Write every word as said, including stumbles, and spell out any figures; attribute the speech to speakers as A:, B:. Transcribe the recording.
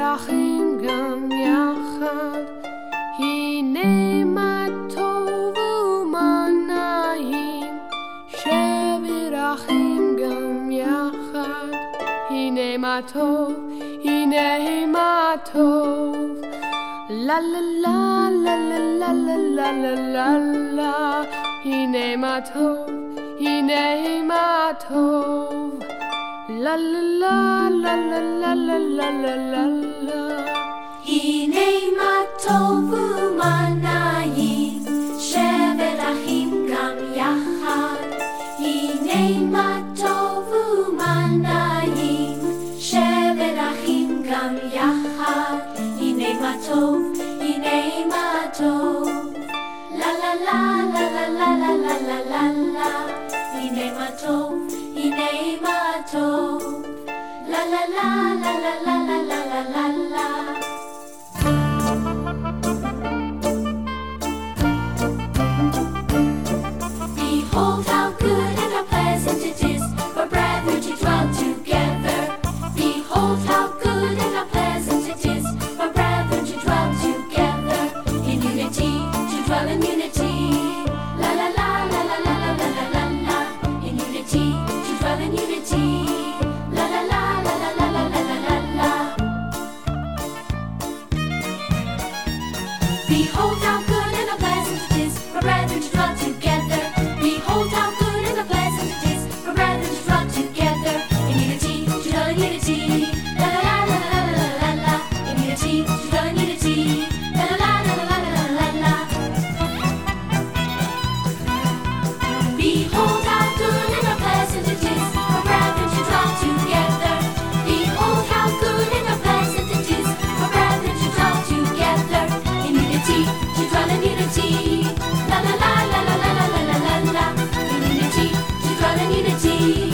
A: אחים גם יחד, הנה מה טוב ומה נעים, שבת אחים גם יחד, הנה מה טוב, הנה מה טוב. La la la la la la la la la la, הנה מה טוב, הנה מה טוב. La la la la la la la la la la la.
B: הנה מה טוב ומה נעים, שבת אחים גם יחד. הנה מה טוב ומה נעים, שבת אחים גם יחד. הנה מה טוב, הנה מה טוב. La la la la la la la la la la la. הנה מה טוב, הנה מה טוב. La la la la la la la la la la la. Behold how good and how pleasant it is for brethren to dwell together. Behold how good and how pleasant it is for brethren to dwell together in unity, to dwell in unity. La la la la la la la la la la la. In unity, to dwell in unity. La la la la la la la la la la la. Behold how good and how pleasant it is for brethren to dwell together. Behold how good and how pleasant it is for brethren to dwell together in unity, to dwell in unity. La la la la la la la la la. In unity, to dwell in unity. La la la la la la la la la. Behold how good and how pleasant it is for brethren to dwell together. Behold how good and how pleasant it is for brethren to dwell together in unity, to dwell in unity. La la la la la la la la la la. In unity, to dwell in unity.